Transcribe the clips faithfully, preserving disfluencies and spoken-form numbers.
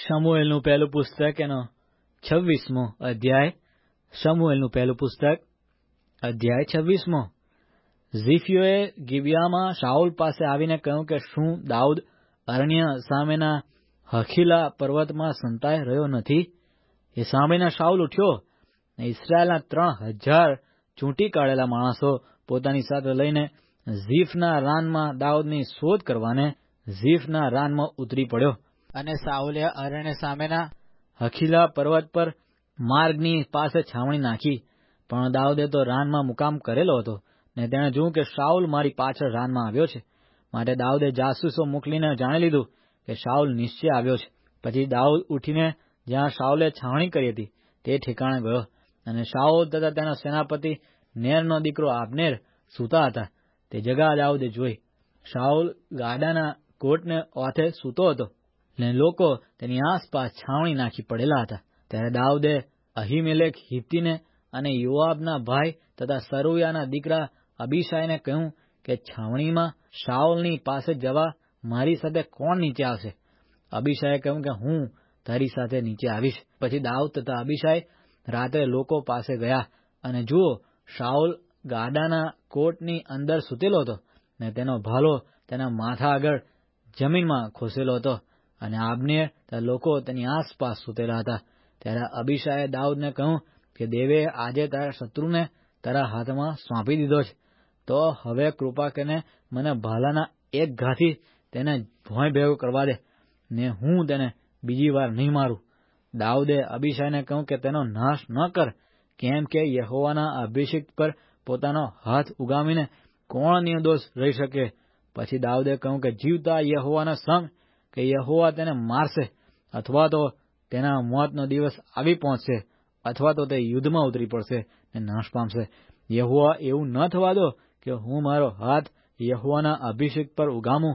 શમુએલનું પહેલું પુસ્તક એનો છવ્વીસમો અધ્યાય. શમુએલનું પહેલું પુસ્તક અધ્યાય છવ્વીસમો. ઝીફીઓએ ગિબિયામાં શાઉલ પાસે આવીને કહ્યું કે શું દાઉદ અરણ્ય સામેના હખીલા પર્વતમાં સંતાઈ રહ્યો નથી? એ સાંભળીને શાઉલ ઉઠ્યો અને ઇસ્રાયેલના ત્રણ હજાર ચૂંટી કાઢેલા માણસો પોતાની સાથે લઈને ઝીફના રાનમાં દાઉદની શોધ કરવાને ઝીફના રાનમાં ઉતરી પડ્યો. અને શાઉલે અરણ્ય સામેના હખીલા પર્વત પર માર્ગની પાસે છાવણી નાખી. પણ દાઉદે તો રાનમાં મુકામ કરેલો હતો ને તેણે જોયું કે શાઉલ મારી પાછળ રાનમાં આવ્યો છે. માટે દાઉદે જાસૂસો મોકલીને જાણી લીધું કે શાઉલ નિશ્ચય આવ્યો છે. પછી દાઉદ ઉઠીને જ્યાં શાઉલે છાવણી કરી હતી તે ઠેકાણે ગયો. અને શાઉલ તથા તેનો સેનાપતિ નેરનો દીકરો આબનેર સૂતા હતા. તે જગા દાઉદે જોઈ. શાઉલ ગાડાના કોટને ઓથે સૂતો હતો ને લોકો તેની આસપાસ છાવણી નાખી પડેલા હતા. ત્યારે દાઉદે અહીમેલેક હિત્તીને અને યોઆબના ભાઈ તથા સરૂયાના દીકરા અબીશાયને કહ્યું કે છાવણીમાં શાઉલની પાસે જવા મારી સાથે કોણ નીચે આવશે? અબીશાયે કહ્યું કે હું તારી સાથે નીચે આવીશ. પછી દાઉદ તથા અબીશાય રાત્રે લોકો પાસે ગયા અને જુઓ, શાઉલ ગાડાના કોટની અંદર સૂતેલો હતો ને તેનો ભાલો તેના માથા આગળ જમીનમાં ખોસેલો હતો અને આબનેર તથા લોકો તેની આસપાસ સૂતેલા હતા. ત્યારે અબીશાયે દાઉદને કહ્યું કે દેવે આજે તારા શત્રુને તારા હાથમાં સોંપી દીધો છે, તો હવે કૃપા કરીને મને ભાલાના એક ઘાથી તેને ભોંય ભેગો કરવા દે ને હું તેને બીજી વાર નહીં મારું. દાઉદે અબીશાયને કહ્યું કે તેનો નાશ ન કર, કેમ કે યહોવાના અભિષિક્ત પર પોતાનો હાથ ઉગામીને કોણ નિર્દોષ રહી શકે? પછી દાઉદે કહ્યું કે જીવતા યહોવાના સંગ કે યહોવા તેને મારશે, અથવા તો તેના મોતનો દિવસ આવી પહોંચશે, અથવા તો તે યુદ્ધમાં ઉતરી પડશે ને નાશ પામશે. યહોવા એવું ન થવા દો કે હું મારો હાથ યહોવાના અભિષેક પર ઉગામું.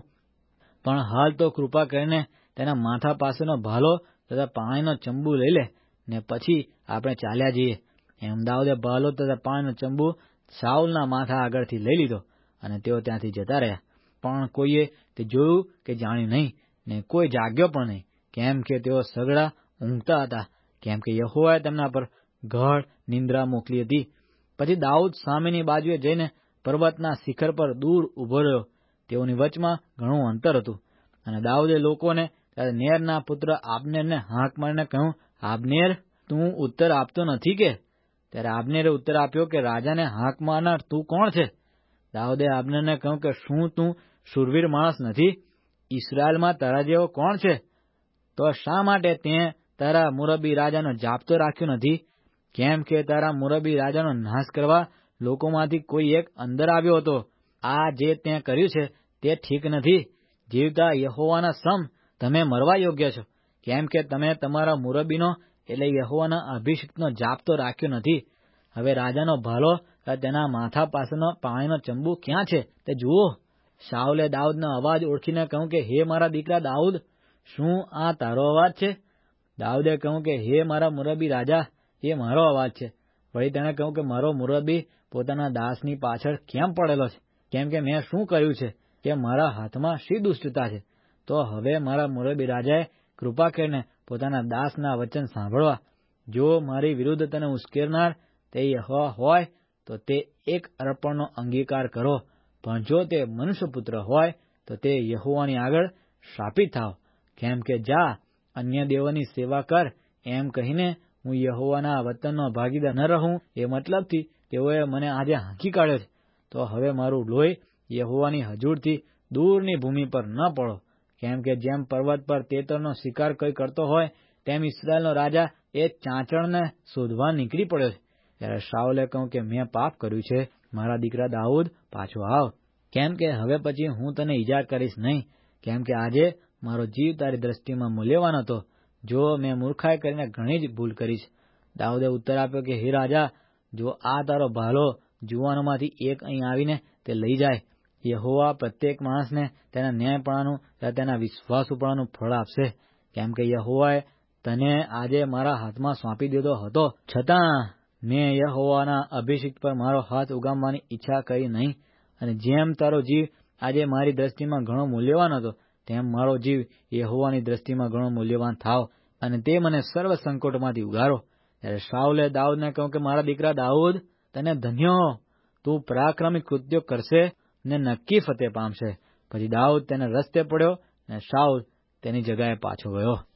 પણ હાલ તો કૃપા કરીને તેના માથા પાસેનો ભાલો તથા પાણીનો ચંબુ લઈ લે ને પછી આપણે ચાલ્યા જઈએ. એમ દાઉદે ભાલો તથા પાણીનો ચંબુ શાઉલના માથા આગળથી લઈ લીધો અને તેઓ ત્યાંથી જતા રહ્યા. પણ કોઈએ તે જોયું કે જાણ્યું નહીં ને કોઈ જાગ્યો પણ નહીં, કેમ કે તેઓ સગડા ઊંઘતા હતા, કેમ કે યહોવાએ તેમના પર ગાઢ નિંદ્રા મોકલી હતી. પછી દાઉદ સામેની બાજુએ જઈને પર્વતના શિખર પર દૂર ઉભો રહ્યો. તેઓની વચમાં ઘણું અંતર હતું. અને દાઉદે લોકોને નેરના પુત્ર આબનેરને હાંક મારીને કહ્યું, આબનેર, તું ઉત્તર આપતો નથી કે? ત્યારે આબનેરે ઉત્તર આપ્યો કે રાજાને હાંક મારનાર તું કોણ છે? દાઉદે આબનેરને કહ્યું કે શું તું શૂરવીર માણસ નથી? ઇસ્રાયેલમાં તારા જેવો કોણ છે? તો શા માટે તે તારા મુરબ્બી રાજાનો જાપ્તો રાખ્યો નથી? કેમ કે તારા મુરબ્બી રાજાનો નાશ કરવા લોકોમાંથી કોઈ એક અંદર આવ્યો હતો. આ જે તે કર્યું છે તે ઠીક નથી. જીવતા યહોવાના સમ તમે મરવા યોગ્ય છો, કેમ કે તમે તમારા મુરબ્બીનો એટલે યહોવાના અભિષિક્તનો જાપ્તો રાખ્યો નથી. હવે રાજાનો ભાલો તેના માથા પાસેનો પાણીનો ચંબુ ક્યાં છે તે જુઓ. શાઉલે દાઉદનો અવાજ ઓળખીને કહ્યું કે હે મારા દીકરા દાઉદ, શું આ તારો અવાજ છે? દાઉદે કહ્યું કે હે મારા મુરબ્બી રાજા, એ મારો અવાજ છે. વળી તેણે કહ્યું કે મારો મુરબ્બી પોતાના દાસની પાછળ કેમ પડેલો છે? કેમ કે મેં શું કર્યું છે કે મારા હાથમાં શી દુષ્ટતા છે? તો હવે મારા મુરબ્બી રાજાએ કૃપા કરીને પોતાના દાસના વચન સાંભળવા. જો મારી વિરુદ્ધ તને ઉશ્કેરનાર તે યહોવા હોય તો તે એક અર્પણનો અંગીકાર કરો, પણ જો તે મનુષ્યપુત્ર હોય તો તે યહોવાની આગળ શાપિત થાવ. કેમ કે જા, અન્ય દેવોની સેવા કર, એમ કહીને હું યહોવાના વતનનો ભાગીદાર ન રહું, એ મતલબથી તેઓએ મને આજે હાંકી કાઢ્યો છે. તો હવે મારું લોહી યહોવાની હજૂરથી દૂરની ભૂમિ પર ન પડો. કેમ કે જેમ પર્વત પર તેતરનો શિકાર કોઈ કરતો હોય, તેમ ઇસ્રાયેલનો રાજા એ ચાંચણને શોધવા નીકળી પડ્યો છે. ત્યારે શાઉલે કહ્યું કે મેં પાપ કર્યું છે. મારા દીકરા દાઉદ, પાછો આવ, કેમ કે હવે પછી હું તને ઈજા કરીશ નહીં. કેમ કે આજે મારો જીવ તારી દ્રષ્ટિમાં મૂલ્યવાન હતો. જો મેં મૂર્ખાઈ કરીને ઘણી જ ભૂલ કરી છે. દાઉદે ઉત્તર આપ્યો કે હે રાજા, જો આ તારો ભાલો જુવાનોમાંથી એક અહીં આવીને તે લઈ જાય, યહોવા પ્રત્યેક માણસને તેના ન્યાયપણાનું તથા તેના વિશ્વાસુપણાનું ફળ આપશે. કેમ કે યહોવાએ તને આજે મારા હાથમાં સોંપી દીધો હતો, છતાં મેં યહોવાના અભિષિક્ત પર મારો હાથ ઉગામવાની ઈચ્છા કરી નહીં. અને જેમ તારો જીવ આજે મારી દ્રષ્ટિમાં ઘણો મૂલ્યવાન હતો, તેમ મારો જીવ યહોવાની દ્રષ્ટિમાં ઘણો મૂલ્યવાન થાવ અને તે મને સર્વ સંકટોમાંથી ઉગારો. ત્યારે શાઉલે દાઉદને કહ્યું કે મારા દીકરા દાઉદ, તને ધન્ય હો, તું પરાક્રમી કૃત્યો કરશે ને નક્કી ફતેહ પામશે. પછી દાઉદ તેને રસ્તે પડ્યો અને શાઉલ તેની જગાએ પાછો ગયો.